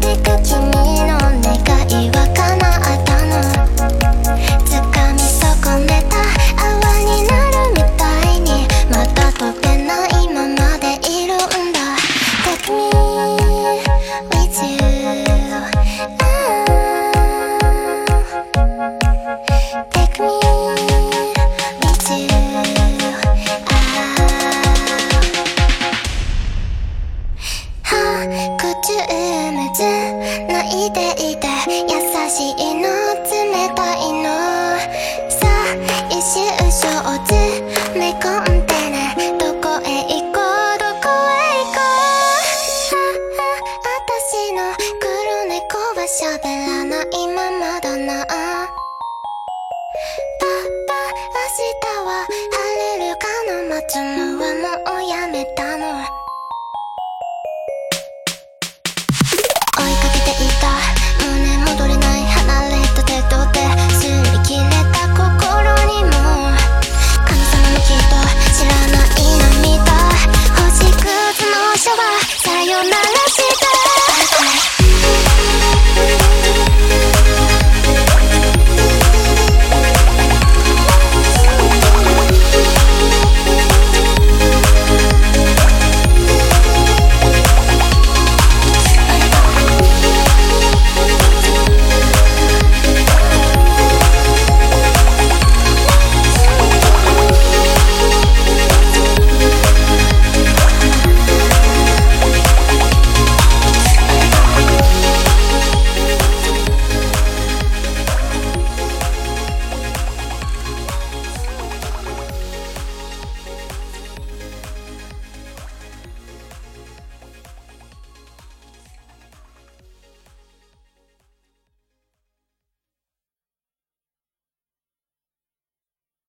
てく君の願いは叶ったの。掴み損ねた泡になるみたいにまだ飛べないままでいるんだ。 Take me with you、 Take me with you、 口うむずないでいて優しいの冷たいのさあ一周ショーツめ込んでね。どこへ行こうどこへ行こう、私の黒猫は喋らないままだな。パパ明日は晴れるかな街の